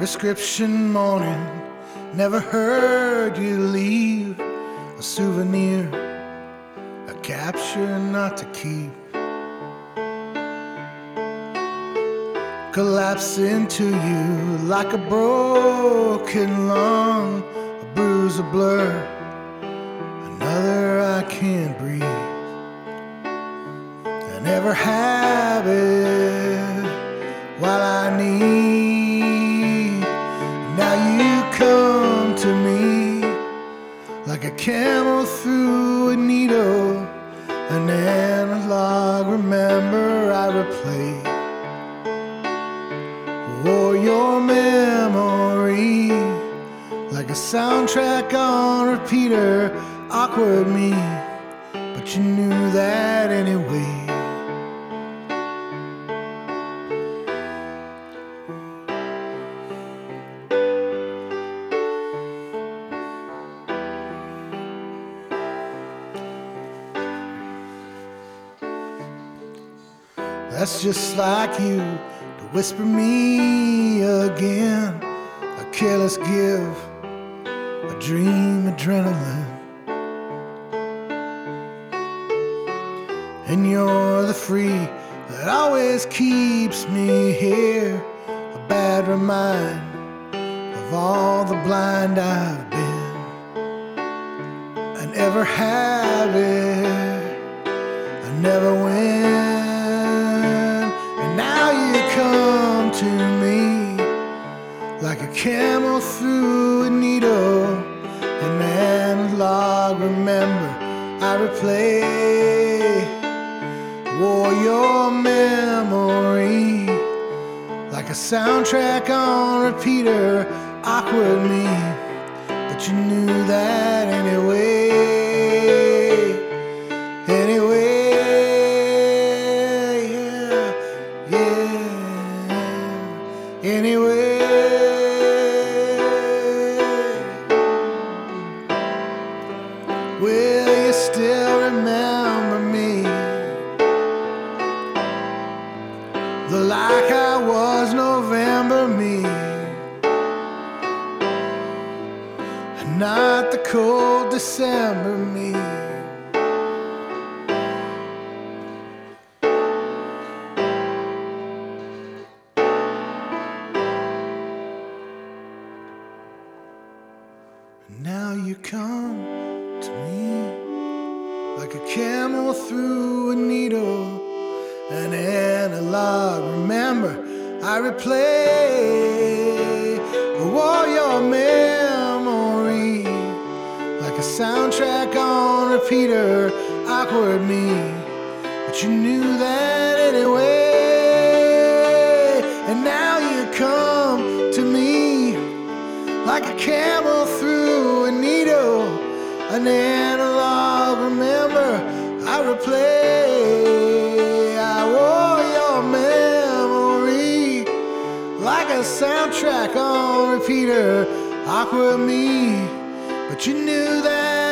prescription morning. Never heard you leave a souvenir, a capture not to keep. Collapse into you like a broken lung, a bruise, a blur, another I can't breathe. I never have it while I need. Now you come to me like a camel through a needle, an analog. Remember I replay or your memory like a soundtrack on repeater. Awkward me, but you knew that anyway. That's just like you to whisper me again, a careless give, a dream adrenaline. And you're the free that always keeps me here, a bad reminder of all the blind I've been. I never have it, I never win. And now you come to me like a camel through a needle, an analog. Remember I replay or your memory like a soundtrack on repeater. Awkward me, but you knew that anyway. Anyway, yeah, yeah. Anyway, will you still remember me? Like I was November me, and not the cold December me. And now you come to me like a camel through a needle, an analog. Remember I replay or your memory like a soundtrack on repeater. Awkward me, but you knew that anyway. And now you come to me like a camel through a needle, an analog. Remember I replay like a soundtrack on repeater. Awkward me, but you knew that